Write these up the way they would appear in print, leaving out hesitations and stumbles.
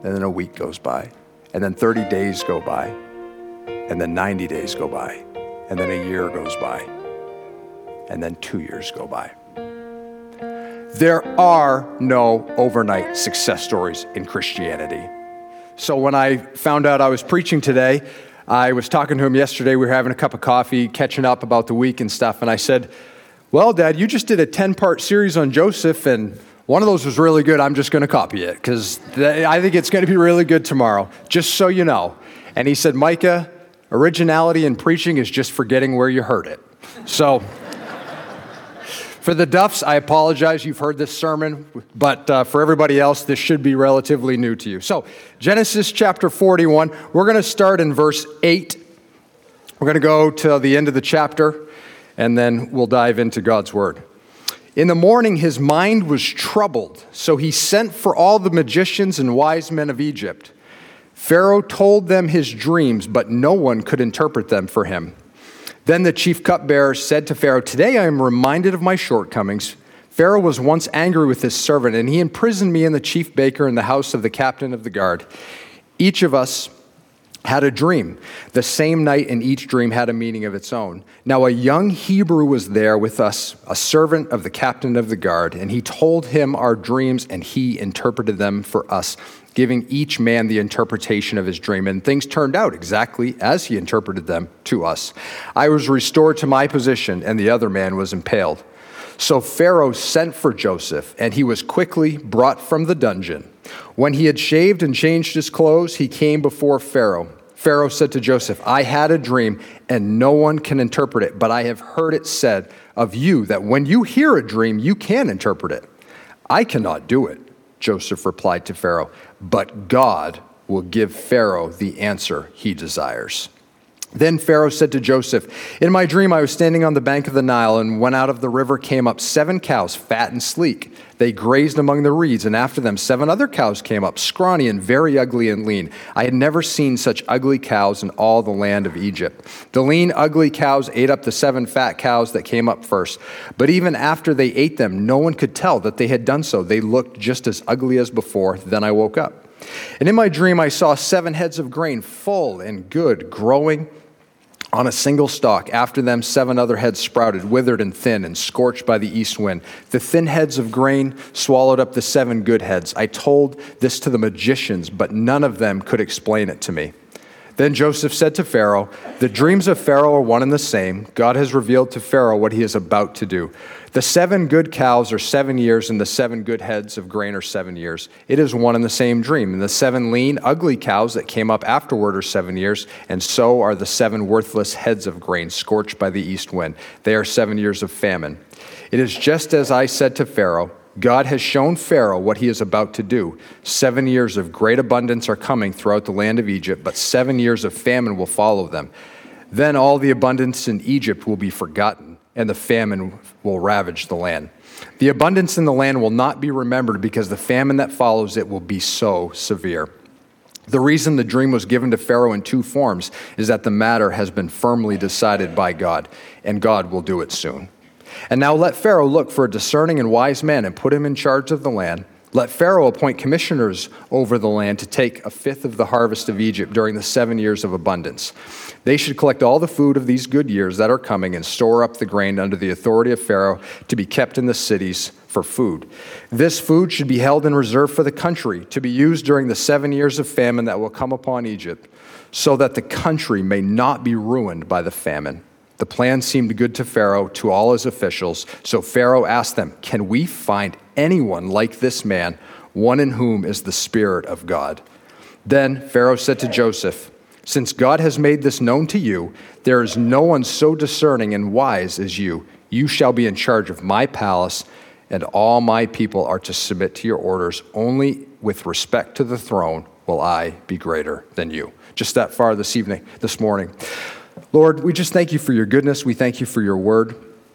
and then a week goes by, and then 30 days go by, and then 90 days go by, and then a year goes by, and then 2 years go by. There are no overnight success stories in Christianity. So when I found out I was preaching today, I was talking to him yesterday. We were having a cup of coffee, catching up about the week and stuff, and I said, well, Dad, you just did a 10-part series on Joseph, and one of those was really good. I'm just going to copy it because I think it's going to be really good tomorrow, just so you know. And he said, Micah, originality in preaching is just forgetting where you heard it. So for the Duffs, I apologize. You've heard this sermon, but for everybody else, this should be relatively new to you. So Genesis chapter 41, we're going to start in verse 8. We're going to go to the end of the chapter, and then we'll dive into God's word. In the morning, his mind was troubled, so he sent for all the magicians and wise men of Egypt. Pharaoh told them his dreams, but no one could interpret them for him. Then the chief cupbearer said to Pharaoh, today I am reminded of my shortcomings. Pharaoh was once angry with his servant, and he imprisoned me and the chief baker in the house of the captain of the guard. Each of us had a dream. The same night, and each dream had a meaning of its own. Now a young Hebrew was there with us, a servant of the captain of the guard, and he told him our dreams, and he interpreted them for us, giving each man the interpretation of his dream. And things turned out exactly as he interpreted them to us. I was restored to my position, and the other man was impaled. So Pharaoh sent for Joseph, and he was quickly brought from the dungeon. When he had shaved and changed his clothes, he came before Pharaoh. Pharaoh said to Joseph, I had a dream, and no one can interpret it, but I have heard it said of you that when you hear a dream, you can interpret it. I cannot do it, Joseph replied to Pharaoh, but God will give Pharaoh the answer he desires. Then Pharaoh said to Joseph, in my dream I was standing on the bank of the Nile, and when out of the river came up 7 cows, fat and sleek. They grazed among the reeds, and after them 7 other cows came up, scrawny and very ugly and lean. I had never seen such ugly cows in all the land of Egypt. The lean, ugly cows ate up the 7 fat cows that came up first. But even after they ate them, no one could tell that they had done so. They looked just as ugly as before. Then I woke up. And in my dream, I saw 7 heads of grain, full and good, growing on a single stalk. After them, 7 other heads sprouted, withered and thin, and scorched by the east wind. The thin heads of grain swallowed up the 7 good heads. I told this to the magicians, but none of them could explain it to me. Then Joseph said to Pharaoh, the dreams of Pharaoh are one and the same. God has revealed to Pharaoh what he is about to do. The 7 good cows are 7 years, and the 7 good heads of grain are 7 years. It is one and the same dream. And the 7 lean, ugly cows that came up afterward are 7 years, and so are the 7 worthless heads of grain scorched by the east wind. They are 7 years of famine. It is just as I said to Pharaoh. God has shown Pharaoh what he is about to do. 7 years of great abundance are coming throughout the land of Egypt, but 7 years of famine will follow them. Then all the abundance in Egypt will be forgotten, and the famine will ravage the land. The abundance in the land will not be remembered because the famine that follows it will be so severe. The reason the dream was given to Pharaoh in 2 forms is that the matter has been firmly decided by God, and God will do it soon. And now let Pharaoh look for a discerning and wise man and put him in charge of the land. Let Pharaoh appoint commissioners over the land to take 1/5 of the harvest of Egypt during the 7 years of abundance. They should collect all the food of these good years that are coming and store up the grain under the authority of Pharaoh to be kept in the cities for food. This food should be held in reserve for the country to be used during the 7 years of famine that will come upon Egypt, so that the country may not be ruined by the famine. The plan seemed good to Pharaoh, to all his officials. So Pharaoh asked them, can we find anyone like this man, one in whom is the Spirit of God? Then Pharaoh said to Joseph, since God has made this known to you, there is no one so discerning and wise as you. You shall be in charge of my palace, and all my people are to submit to your orders. Only with respect to the throne will I be greater than you. Just that far this morning. Lord, we just thank you for your goodness. We thank you for your word.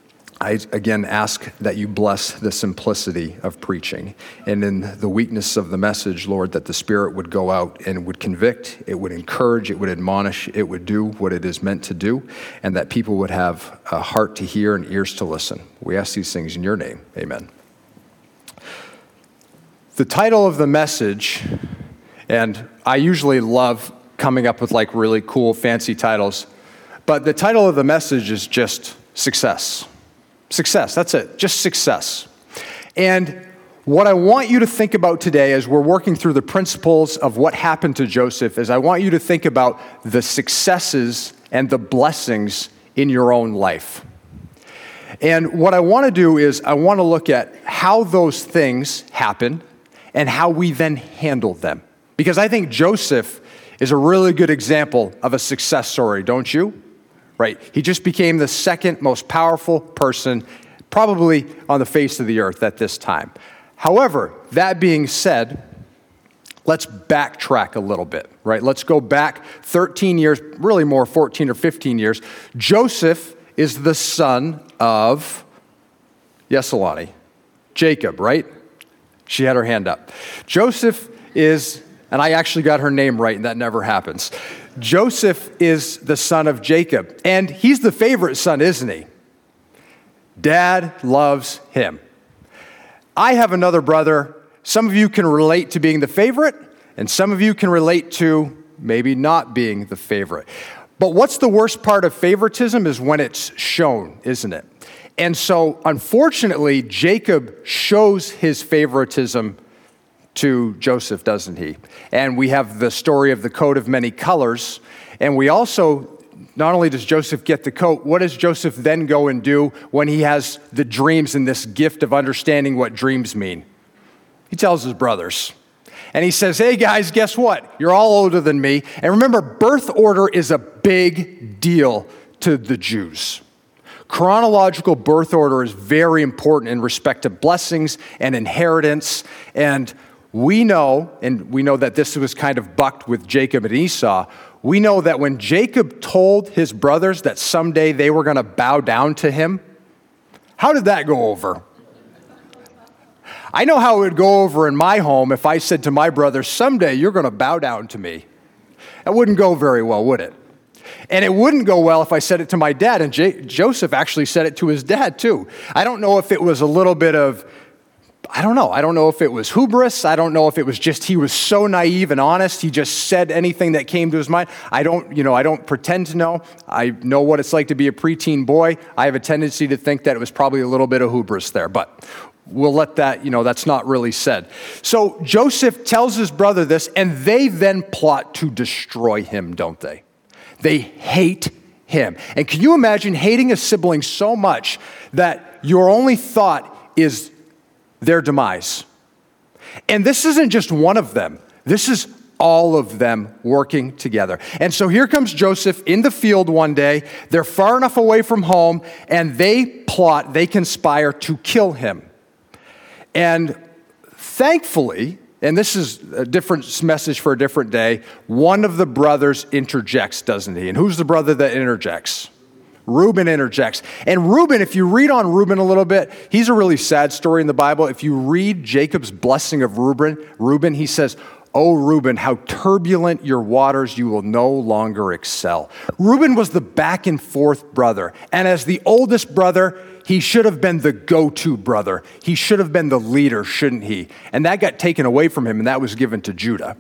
I again ask that you bless the simplicity of preaching. And in the weakness of the message, Lord, that the Spirit would go out and would convict, it would encourage, it would admonish, it would do what it is meant to do, and that people would have a heart to hear and ears to listen. We ask these things in your name. Amen. The title of the message, And I usually love coming up with like really cool, fancy titles. But the title of the message is just success. Success, that's it, just success. And what I want you to think about today as we're working through the principles of what happened to Joseph is I want you to think about the successes and the blessings in your own life. And what I want to do is I want to look at how those things happen and how we then handle them. Because I think Joseph is a really good example of a success story, don't you? Right? He just became the second most powerful person probably on the face of the earth at this time. However, that being said, let's backtrack a little bit, right? Let's go back 13 years, really more 14 or 15 years. Joseph is the son of, yes, Alani, Jacob, right? She had her hand up. Joseph is, and I actually got her name right, and that never happens. Joseph is the son of Jacob, and he's the favorite son, isn't he? Dad loves him. I have another brother. Some of you can relate to being the favorite, and some of you can relate to maybe not being the favorite. But what's the worst part of favoritism is when it's shown, isn't it? And so, unfortunately, Jacob shows his favoritism to Joseph, doesn't he? And we have the story of the coat of many colors, and we also, not only does Joseph get the coat, what does Joseph then go and do when he has the dreams and this gift of understanding what dreams mean? He tells his brothers. And he says, hey guys, guess what? You're all older than me. And remember, birth order is a big deal to the Jews. Chronological birth order is very important in respect to blessings and inheritance. And we know that this was kind of bucked with Jacob and Esau. We know that when Jacob told his brothers that someday they were going to bow down to him, how did that go over? I know how it would go over in my home if I said to my brothers, someday you're going to bow down to me. That wouldn't go very well, would it? And it wouldn't go well if I said it to my dad, and Joseph actually said it to his dad too. I don't know if it was a little bit of, I don't know if it was hubris. I don't know if it was just he was so naive and honest. He just said anything that came to his mind. I don't pretend to know. I know what it's like to be a preteen boy. I have a tendency to think that it was probably a little bit of hubris there, but we'll let that, that's not really said. So Joseph tells his brother this, and they then plot to destroy him, don't they? They hate him. And can you imagine hating a sibling so much that your only thought is their demise? And this isn't just one of them. This is all of them working together. And so here comes Joseph in the field one day. They're far enough away from home, and they conspire to kill him. And thankfully, and this is a different message for a different day, one of the brothers interjects, doesn't he? And who's the brother that interjects? Reuben interjects. And Reuben, if you read on Reuben a little bit, he's a really sad story in the Bible. If you read Jacob's blessing of Reuben, he says, "O Reuben, how turbulent your waters, you will no longer excel." Reuben was the back and forth brother. And as the oldest brother, he should have been the go-to brother. He should have been the leader, shouldn't he? And that got taken away from him, and that was given to Judah.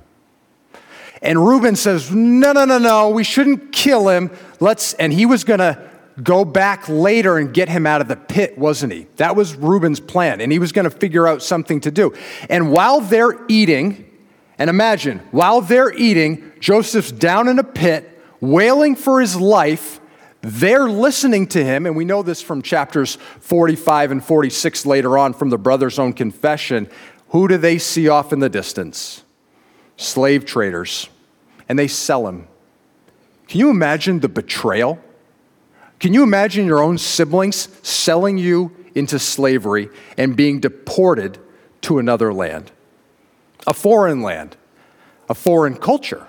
And Reuben says, no, we shouldn't kill him. And he was going to go back later and get him out of the pit, wasn't he? That was Reuben's plan, and he was going to figure out something to do. And while they're eating, and imagine, while they're eating, Joseph's down in a pit, wailing for his life. They're listening to him, and we know this from chapters 45 and 46 later on from the brothers' own confession. Who do they see off in the distance? Slave traders. And they sell him. Can you imagine the betrayal? Can you imagine your own siblings selling you into slavery and being deported to another land? A foreign land, a foreign culture.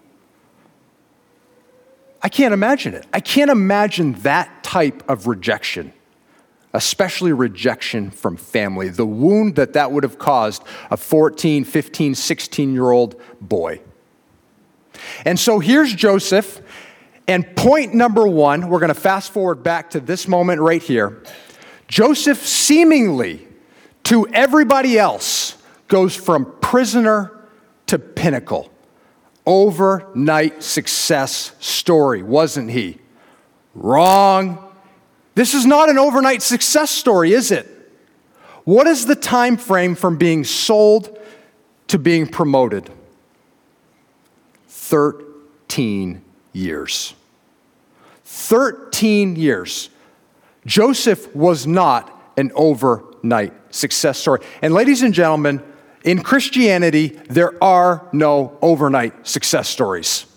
I can't imagine it. I can't imagine that type of rejection, especially rejection from family, the wound that would have caused a 14, 15, 16-year-old boy. And so here's Joseph, and point number one, we're going to fast forward back to this moment right here. Joseph seemingly, to everybody else, goes from prisoner to pinnacle. overnight success story, wasn't he? Wrong. This is not an overnight success story, is it? What is the time frame from being sold to being promoted? 13 years. 13 years. Joseph was not an overnight success story. And ladies and gentlemen, in Christianity, there are no overnight success stories.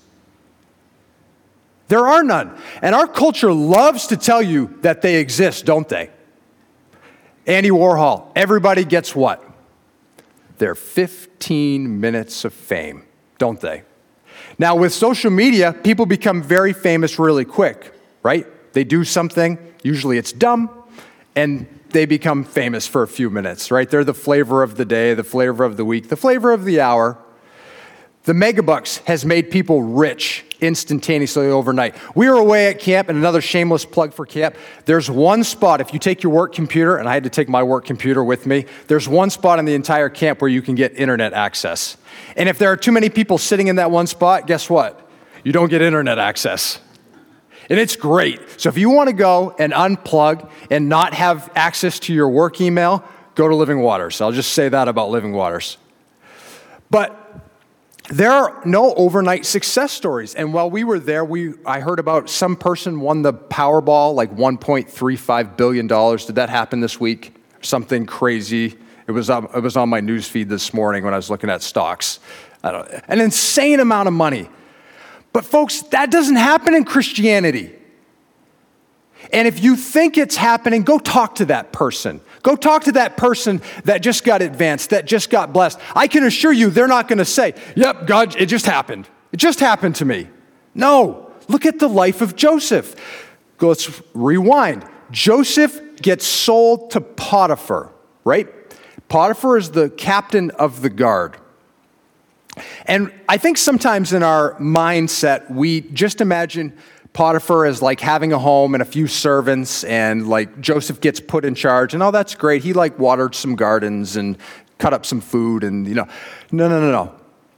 There are none. And our culture loves to tell you that they exist, don't they? Andy Warhol, everybody gets what? Their 15 minutes of fame, don't they? Now, with social media, people become very famous really quick, right? They do something, usually it's dumb, and they become famous for a few minutes, right? They're the flavor of the day, the flavor of the week, the flavor of the hour. The megabucks has made people rich instantaneously overnight. We were away at camp, and another shameless plug for camp. There's one spot, if you take your work computer, and I had to take my work computer with me, there's one spot in the entire camp where you can get internet access. And if there are too many people sitting in that one spot, guess what? You don't get internet access. And it's great. So if you want to go and unplug and not have access to your work email, go to Living Waters. I'll just say that about Living Waters. But there are no overnight success stories. And while we were there, I heard about some person won the Powerball, like $1.35 billion. Did that happen this week? Something crazy. It was on my news feed this morning when I was looking at stocks. An insane amount of money. But folks, that doesn't happen in Christianity. And if you think it's happening, go talk to that person. Go talk to that person that just got advanced, that just got blessed. I can assure you they're not going to say, yep, God, it just happened. It just happened to me. No, look at the life of Joseph. Let's rewind. Joseph gets sold to Potiphar, right? Potiphar is the captain of the guard. And I think sometimes in our mindset, we just imagine Potiphar as like having a home and a few servants, and like Joseph gets put in charge, and oh, that's great. He like watered some gardens and cut up some food, and No.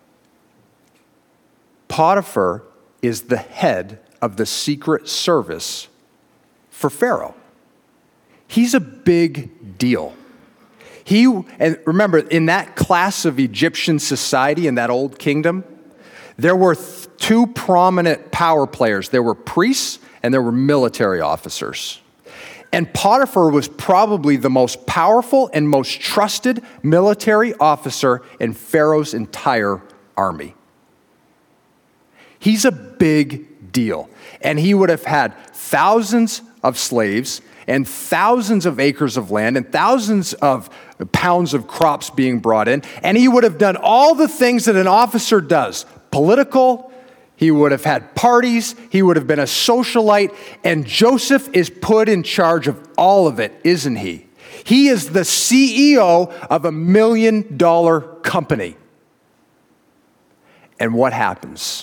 Potiphar is the head of the secret service for Pharaoh. He's a big deal. And remember, in that class of Egyptian society, in that old kingdom, there were two prominent power players. There were priests and there were military officers. And Potiphar was probably the most powerful and most trusted military officer in Pharaoh's entire army. He's a big deal. And he would have had thousands of slaves and thousands of acres of land and thousands of pounds of crops being brought in. And he would have done all the things that an officer does. Political, he would have had parties, he would have been a socialite, and Joseph is put in charge of all of it, isn't he? He is the CEO of $1 million company. And what happens?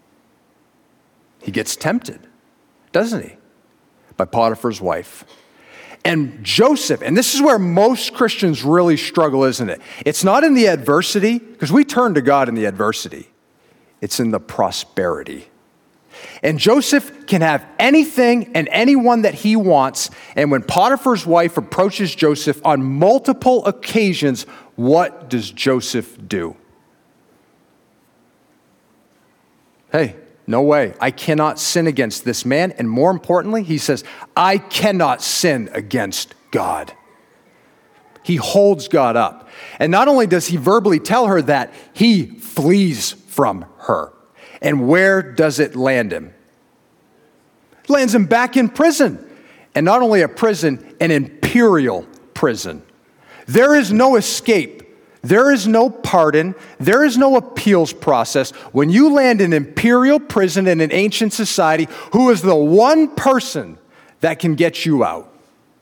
He gets tempted, doesn't he? By Potiphar's wife. And Joseph, and this is where most Christians really struggle, isn't it? It's not in the adversity, because we turn to God in the adversity. It's in the prosperity. And Joseph can have anything and anyone that he wants. And when Potiphar's wife approaches Joseph on multiple occasions, what does Joseph do? Hey, no way. I cannot sin against this man. And more importantly, he says, I cannot sin against God. He holds God up. And not only does he verbally tell her that, he flees from her. And where does it land him? It lands him back in prison. And not only a prison, an imperial prison. There is no escape. There is no pardon. There is no appeals process. When you land in imperial prison in an ancient society, who is the one person that can get you out?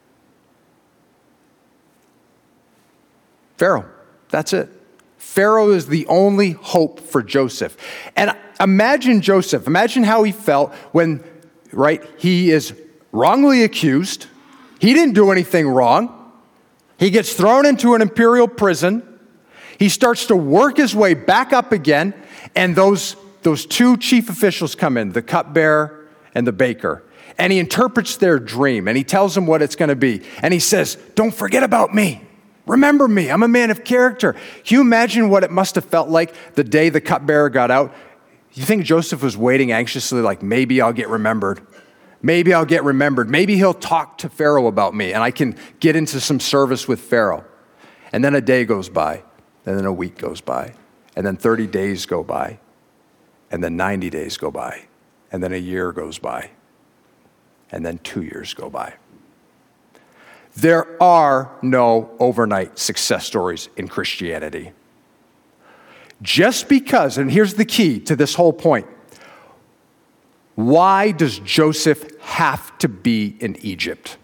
Pharaoh. That's it. Pharaoh is the only hope for Joseph. And imagine Joseph. Imagine how he felt when, right, he is wrongly accused. He didn't do anything wrong. He gets thrown into an imperial prison. He starts to work his way back up again, and those those two chief officials come in, the cupbearer and the baker, and he interprets their dream, and he tells them what it's going to be. And he says, don't forget about me. Remember me. I'm a man of character. Can you imagine what it must have felt like the day the cupbearer got out? You think Joseph was waiting anxiously, like, maybe I'll get remembered. Maybe I'll get remembered. Maybe he'll talk to Pharaoh about me, and I can get into some service with Pharaoh. And then a day goes by, and then a week goes by, and then 30 days go by, and then 90 days go by, and then a year goes by, and then 2 years go by. There are no overnight success stories in Christianity. Just because, and here's the key to this whole point, why does Joseph have to be in Egypt?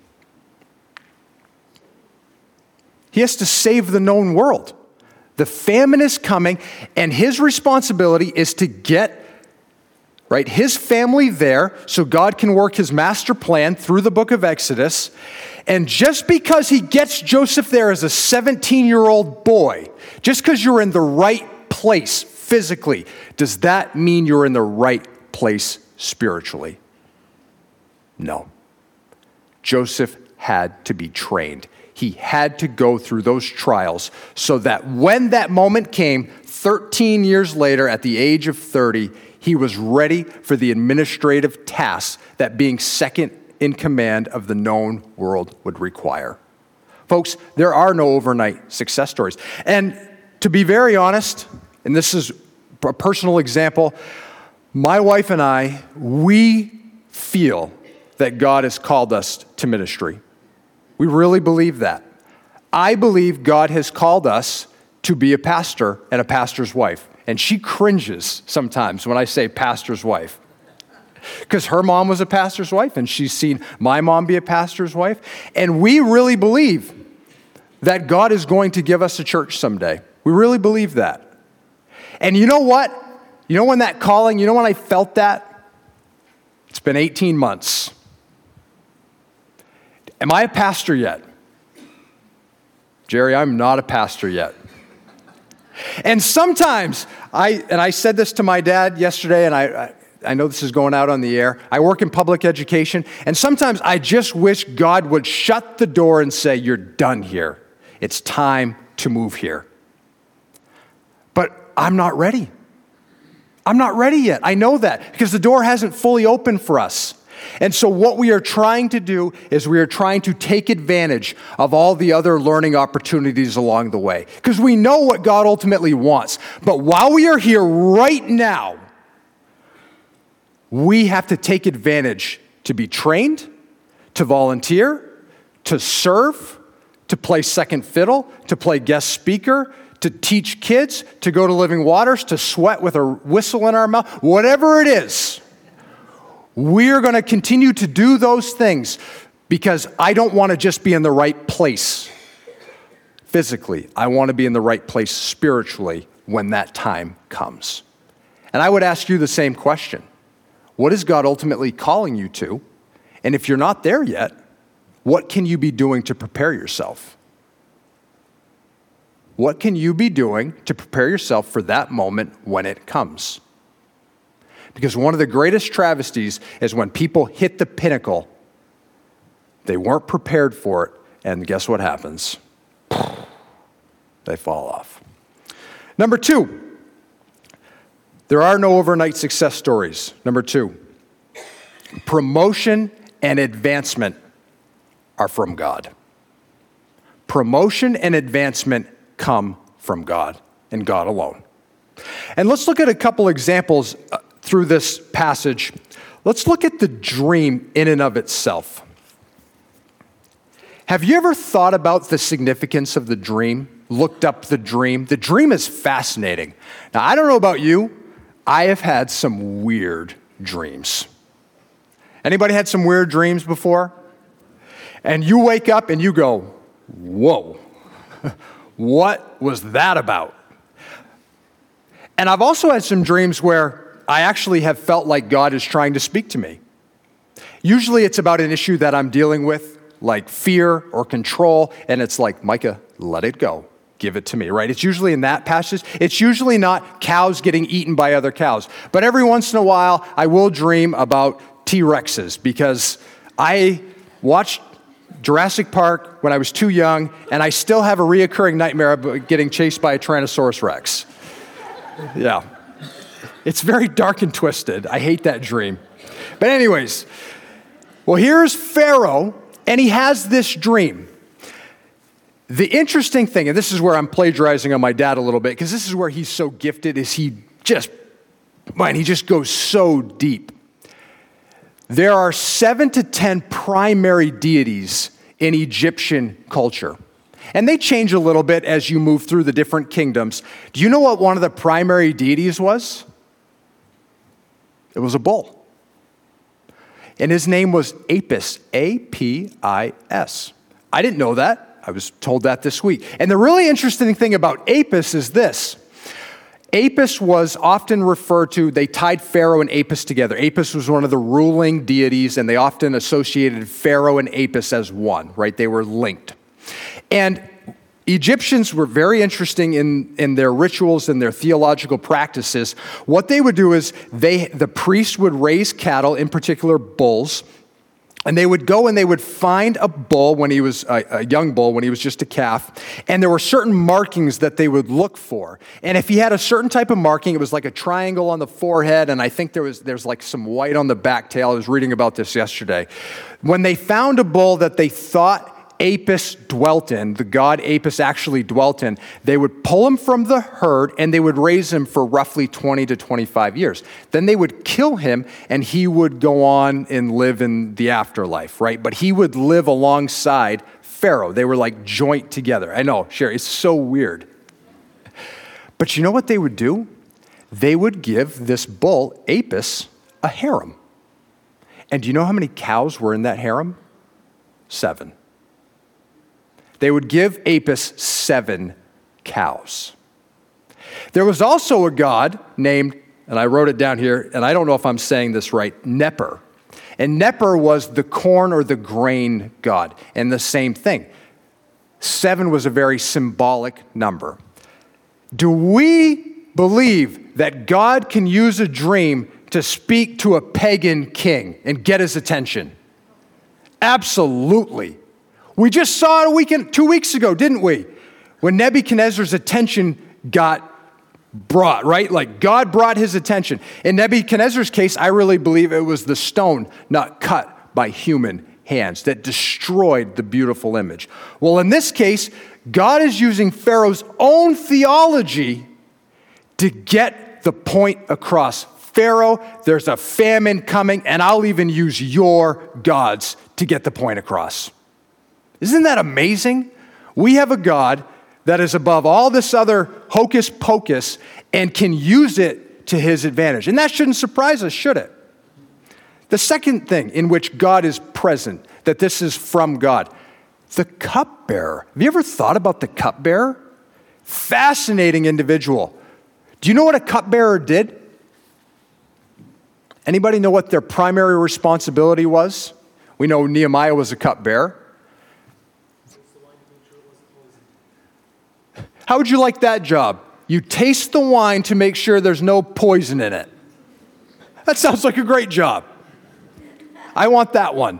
He has to save the known world. The famine is coming, and his responsibility is to get his family there so God can work his master plan through the book of Exodus. And just because he gets Joseph there as a 17-year-old boy, just because you're in the right place physically, does that mean you're in the right place spiritually? No. Joseph had to be trained. He had to go through those trials so that when that moment came, 13 years later, at the age of 30, he was ready for the administrative tasks that being second in command of the known world would require. Folks, there are no overnight success stories. And to be very honest, and this is a personal example, my wife and I, we feel that God has called us to ministry. We really believe that. I believe God has called us to be a pastor and a pastor's wife. And she cringes sometimes when I say pastor's wife. Because her mom was a pastor's wife, and she's seen my mom be a pastor's wife. And we really believe that God is going to give us a church someday. We really believe that. And you know what? You know when that calling, you know when I felt that? It's been 18 months. Am I a pastor yet? Jerry, I'm not a pastor yet. And sometimes, I said this to my dad yesterday, and I know this is going out on the air. I work in public education, and sometimes I just wish God would shut the door and say, you're done here. It's time to move here. But I'm not ready. I'm not ready yet. I know that because the door hasn't fully opened for us. And so what we are trying to do is we are trying to take advantage of all the other learning opportunities along the way. Because we know what God ultimately wants. But while we are here right now, we have to take advantage to be trained, to volunteer, to serve, to play second fiddle, to play guest speaker, to teach kids, to go to Living Waters, to sweat with a whistle in our mouth, whatever it is. We're going to continue to do those things because I don't want to just be in the right place physically. I want to be in the right place spiritually when that time comes. And I would ask you the same question. What is God ultimately calling you to? And if you're not there yet, what can you be doing to prepare yourself? What can you be doing to prepare yourself for that moment when it comes? Because one of the greatest travesties is when people hit the pinnacle, they weren't prepared for it, and guess what happens? They fall off. Number 2, there are no overnight success stories. Number 2, promotion and advancement are from God. Promotion and advancement come from God and God alone. And let's look at a couple examples through this passage. Let's look at the dream in and of itself. Have you ever thought about the significance of the dream? Looked up the dream? The dream is fascinating. Now, I don't know about you. I have had some weird dreams. Anybody had some weird dreams before? And you wake up and you go, whoa, what was that about? And I've also had some dreams where I actually have felt like God is trying to speak to me. Usually it's about an issue that I'm dealing with, like fear or control, and it's like, Micah, let it go. give it to me, right? It's usually in that passage. It's usually not cows getting eaten by other cows. But every once in a while, I will dream about T-Rexes because I watched Jurassic Park when I was too young, and I still have a reoccurring nightmare of getting chased by a Tyrannosaurus Rex. Yeah. It's very dark and twisted. I hate that dream. But anyways, well, here's Pharaoh, and he has this dream. The interesting thing, and this is where I'm plagiarizing on my dad a little bit, because this is where he's so gifted, is he just goes so deep. There are 7 to 10 primary deities in Egyptian culture. And they change a little bit as you move through the different kingdoms. Do you know what one of the primary deities was? It was a bull. And his name was Apis, A-P-I-S. I didn't know that. I was told that this week. And the really interesting thing about Apis is this. Apis was often referred to, they tied Pharaoh and Apis together. Apis was one of the ruling deities, and they often associated Pharaoh and Apis as one, right? They were linked. And Egyptians were very interesting in their rituals and their theological practices. What they would do is the priests would raise cattle, in particular bulls, and they would go and they would find a bull when he was a young bull, when he was just a calf, and there were certain markings that they would look for. And if he had a certain type of marking, it was like a triangle on the forehead, and I think there's like some white on the back tail. I was reading about this yesterday. When they found a bull that they thought Apis dwelt in, the god Apis actually dwelt in, they would pull him from the herd and they would raise him for roughly 20 to 25 years. Then they would kill him and he would go on and live in the afterlife, right? But he would live alongside Pharaoh. They were like joint together. I know, Sherry, it's so weird. But you know what they would do? They would give this bull, Apis, a harem. And do you know how many cows were in that harem? 7. They would give Apis 7 cows. There was also a god named, and I wrote it down here, and I don't know if I'm saying this right, Neper. And Neper was the corn or the grain god, and the same thing. 7 was a very symbolic number. Do we believe that God can use a dream to speak to a pagan king and get his attention? Absolutely. We just saw it 2 weeks ago, didn't we? When Nebuchadnezzar's attention got brought, right? Like God brought his attention. In Nebuchadnezzar's case, I really believe it was the stone not cut by human hands that destroyed the beautiful image. Well, in this case, God is using Pharaoh's own theology to get the point across. Pharaoh, there's a famine coming, and I'll even use your gods to get the point across. Isn't that amazing? We have a God that is above all this other hocus pocus and can use it to his advantage. And that shouldn't surprise us, should it? The second thing in which God is present, that this is from God, the cupbearer. Have you ever thought about the cupbearer? Fascinating individual. Do you know what a cupbearer did? Anybody know what their primary responsibility was? We know Nehemiah was a cupbearer. How would you like that job? You taste the wine to make sure there's no poison in it. That sounds like a great job. I want that one.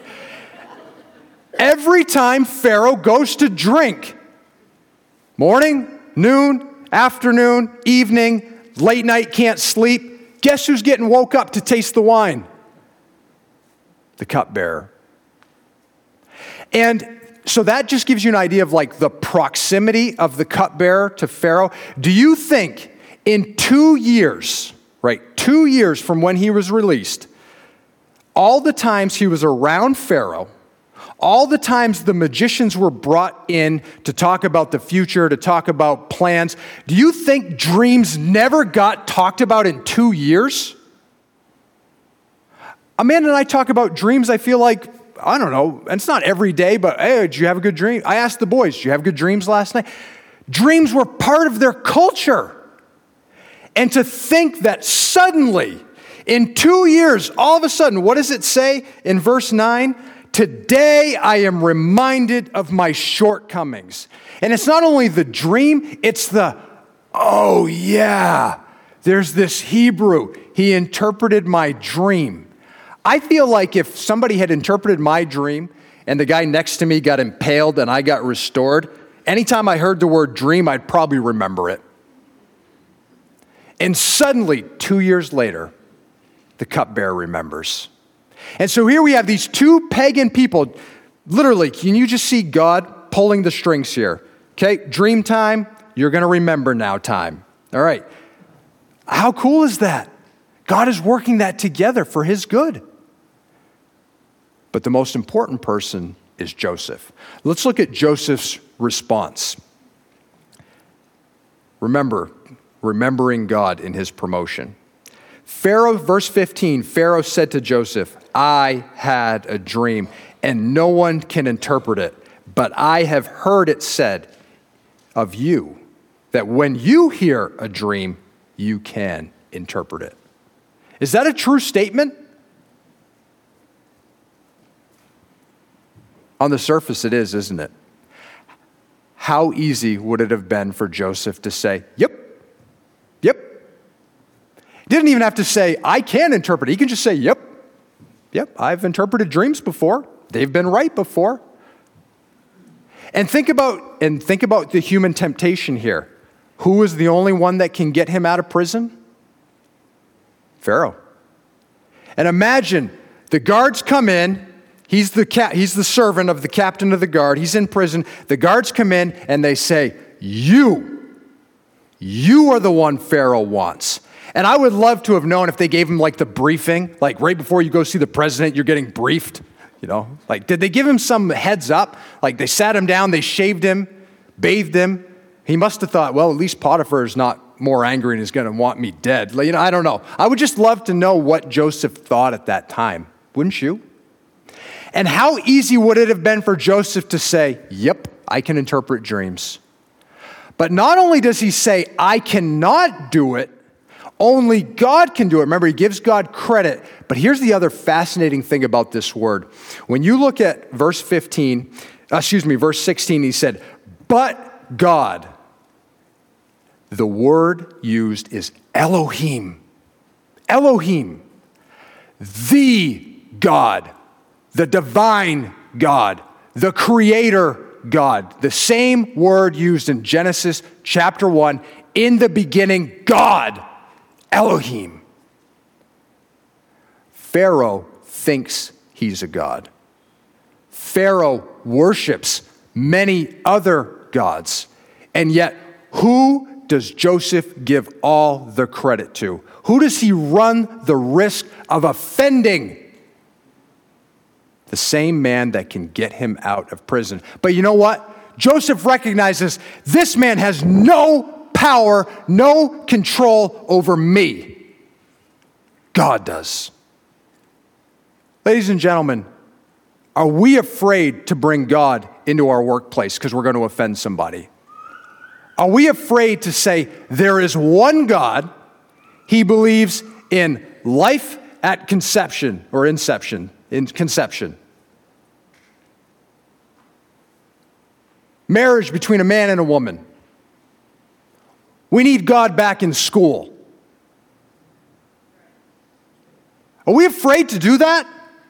Every time Pharaoh goes to drink, morning, noon, afternoon, evening, late night, can't sleep, guess who's getting woke up to taste the wine? The cupbearer. And so that just gives you an idea of like the proximity of the cupbearer to Pharaoh. Do you think in 2 years, right, 2 years from when he was released, all the times he was around Pharaoh, all the times the magicians were brought in to talk about the future, to talk about plans, do you think dreams never got talked about in 2 years? Amanda and I talk about dreams, I feel like, I don't know, and it's not every day, but hey, did you have a good dream? I asked the boys, did you have good dreams last night? Dreams were part of their culture. And to think that suddenly, in 2 years, all of a sudden, what does it say in verse 9? Today I am reminded of my shortcomings. And it's not only the dream, it's the, oh yeah, there's this Hebrew. He interpreted my dream. I feel like if somebody had interpreted my dream and the guy next to me got impaled and I got restored, anytime I heard the word dream, I'd probably remember it. And suddenly, 2 years later, the cupbearer remembers. And so here we have these two pagan people. Literally, can you just see God pulling the strings here? Okay, dream time, you're going to remember now time. All right. How cool is that? God is working that together for his good. But the most important person is Joseph. Let's look at Joseph's response. Remembering God in his promotion. Pharaoh, verse 15, Pharaoh said to Joseph, I had a dream, and no one can interpret it, but I have heard it said of you that when you hear a dream, you can interpret it. Is that a true statement? On the surface, it is, isn't it? How easy would it have been for Joseph to say, yep. He didn't even have to say, I can interpret it. He can just say, yep, I've interpreted dreams before. They've been right before. And think about the human temptation here. Who is the only one that can get him out of prison? Pharaoh. And imagine the guards come in. He's the servant of the captain of the guard. He's in prison. The guards come in and they say, you are the one Pharaoh wants. And I would love to have known if they gave him like the briefing, like right before you go see the president, you're getting briefed, like did they give him some heads up? Like they sat him down, they shaved him, bathed him. He must have thought, well, at least Potiphar is not more angry and is going to want me dead. I don't know. I would just love to know what Joseph thought at that time. Wouldn't you? And how easy would it have been for Joseph to say, yep, I can interpret dreams. But not only does he say, I cannot do it, only God can do it. Remember, he gives God credit. But here's the other fascinating thing about this word. When you look at verse 16, he said, but God. The word used is Elohim. Elohim. The God. The divine God. The creator God. The same word used in Genesis chapter 1. In the beginning, God. Elohim. Pharaoh thinks he's a god. Pharaoh worships many other gods. And yet, who does Joseph give all the credit to? Who does he run the risk of offending? The same man that can get him out of prison. But you know what? Joseph recognizes this man has no power, no control over me. God does. Ladies and gentlemen, are we afraid to bring God into our workplace because we're going to offend somebody? Are we afraid to say there is one God? He believes in life at conception or inception, in conception. Marriage between a man and a woman. We need God back in school. Are we afraid to do that?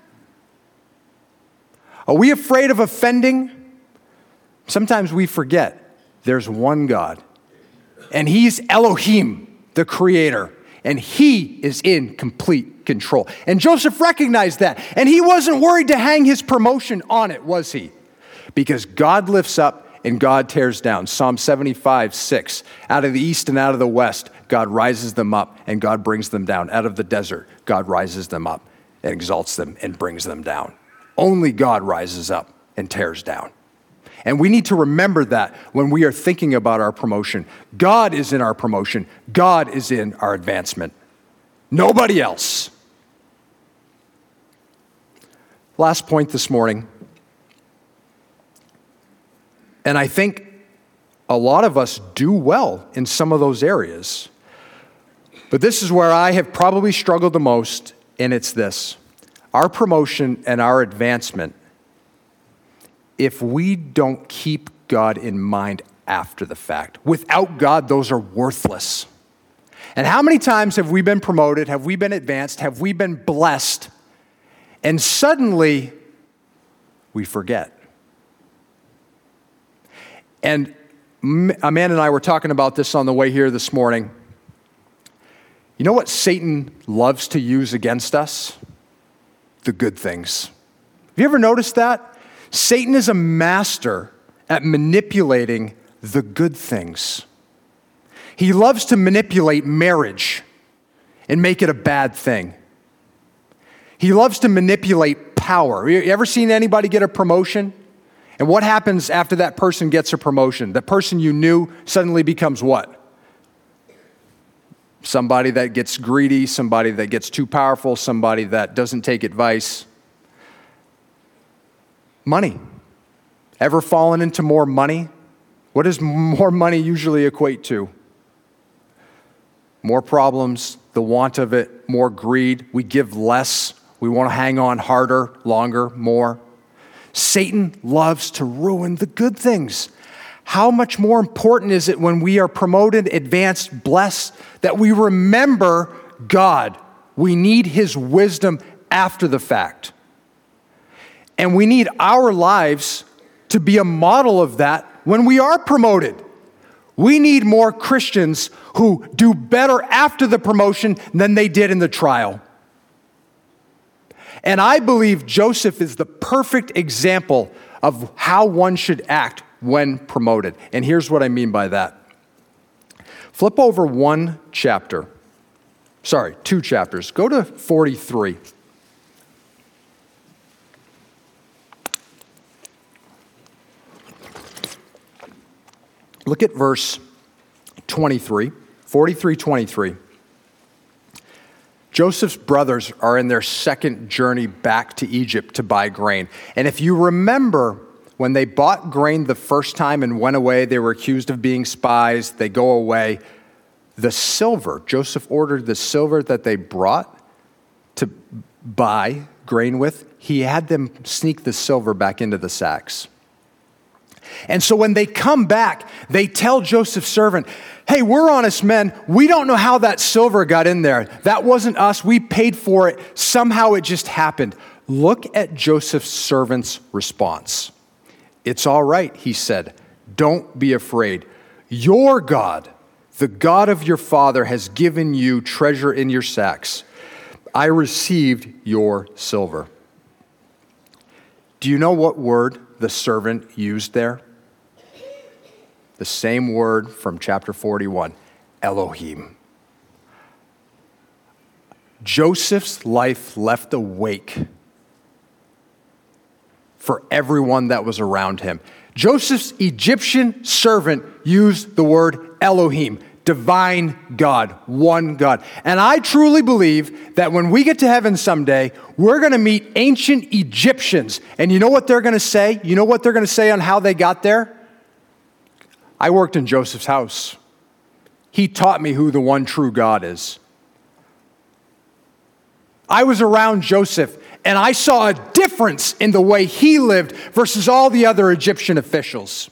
Are we afraid of offending? Sometimes we forget there's one God, and he's Elohim, the creator, and he is in complete control. And Joseph recognized that, and he wasn't worried to hang his promotion on it, was he? Because God lifts up and God tears down. Psalm 75:6. Out of the east and out of the west, God rises them up and God brings them down. Out of the desert, God rises them up and exalts them and brings them down. Only God rises up and tears down. And we need to remember that when we are thinking about our promotion. God is in our promotion. God is in our advancement. Nobody else. Last point this morning. And I think a lot of us do well in some of those areas. But this is where I have probably struggled the most, and it's this. Our promotion and our advancement if we don't keep God in mind after the fact. Without God, those are worthless. And how many times have we been promoted? Have we been advanced? Have we been blessed? And suddenly, we forget. And Amanda and I were talking about this on the way here this morning. You know what Satan loves to use against us? The good things. Have you ever noticed that? Satan is a master at manipulating the good things. He loves to manipulate marriage and make it a bad thing. He loves to manipulate power. You ever seen anybody get a promotion? And what happens after that person gets a promotion? The person you knew suddenly becomes what? Somebody that gets greedy, somebody that gets too powerful, somebody that doesn't take advice. Money. Ever fallen into more money? What does more money usually equate to? More problems, the want of it, more greed. We give less. We want to hang on harder, longer, more. Satan loves to ruin the good things. How much more important is it when we are promoted, advanced, blessed, that we remember God? We need His wisdom after the fact. And we need our lives to be a model of that when we are promoted. We need more Christians who do better after the promotion than they did in the trial. And I believe Joseph is the perfect example of how one should act when promoted. And here's what I mean by that. Flip over two chapters. Go to 43. Look at verse 23, 43:23. Joseph's brothers are in their second journey back to Egypt to buy grain. And if you remember, when they bought grain the first time and went away, they were accused of being spies. They go away. The silver, Joseph ordered the silver that they brought to buy grain with, he had them sneak the silver back into the sacks. And so when they come back, they tell Joseph's servant, hey, we're honest men. We don't know how that silver got in there. That wasn't us. We paid for it. Somehow it just happened. Look at Joseph's servant's response. It's all right, he said. Don't be afraid. Your God, the God of your father, has given you treasure in your sacks. I received your silver. Do you know what word the servant used there? The same word from chapter 41, Elohim. Joseph's life left a wake for everyone that was around him. Joseph's Egyptian servant used the word Elohim, divine God, one God. And I truly believe that when we get to heaven someday, we're going to meet ancient Egyptians. And you know what they're going to say? You know what they're going to say on how they got there? I worked in Joseph's house. He taught me who the one true God is. I was around Joseph, and I saw a difference in the way he lived versus all the other Egyptian officials.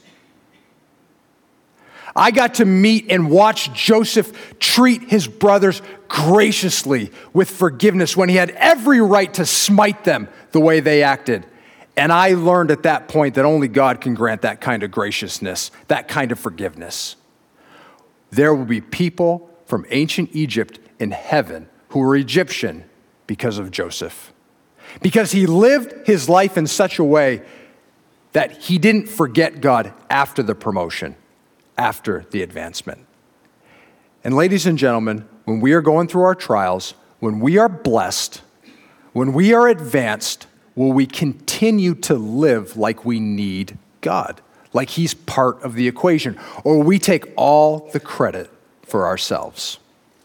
I got to meet and watch Joseph treat his brothers graciously with forgiveness when he had every right to smite them the way they acted. And I learned at that point that only God can grant that kind of graciousness, that kind of forgiveness. There will be people from ancient Egypt in heaven who were Egyptian because of Joseph. Because he lived his life in such a way that he didn't forget God after the promotion, after the advancement. And ladies and gentlemen, when we are going through our trials, when we are blessed, when we are advanced, will we continue to live like we need God, like he's part of the equation, or will we take all the credit for ourselves?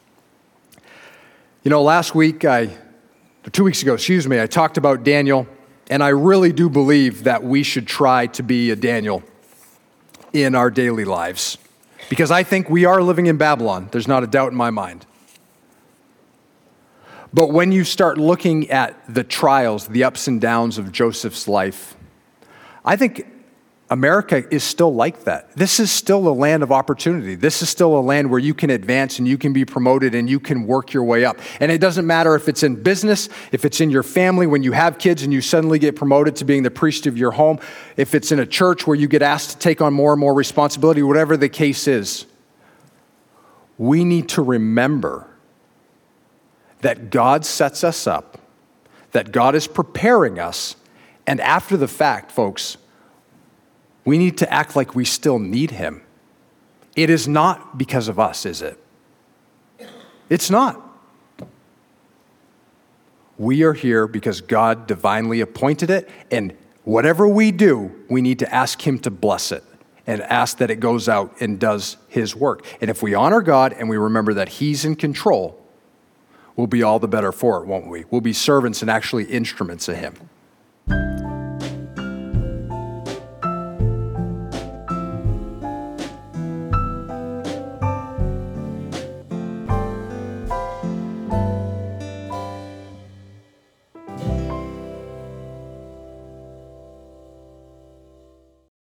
You know, 2 weeks ago, I talked about Daniel, and I really do believe that we should try to be a Daniel in our daily lives, because I think we are living in Babylon. There's not a doubt in my mind. But when you start looking at the trials, the ups and downs of Joseph's life, I think America is still like that. This is still a land of opportunity. This is still a land where you can advance and you can be promoted and you can work your way up. And it doesn't matter if it's in business, if it's in your family, when you have kids and you suddenly get promoted to being the priest of your home, if it's in a church where you get asked to take on more and more responsibility, whatever the case is. We need to remember that God sets us up, that God is preparing us, and after the fact, folks, we need to act like we still need him. It is not because of us, is it? It's not. We are here because God divinely appointed it, and whatever we do, we need to ask him to bless it and ask that it goes out and does his work. And if we honor God and we remember that he's in control, we'll be all the better for it, won't we? We'll be servants and actually instruments of him.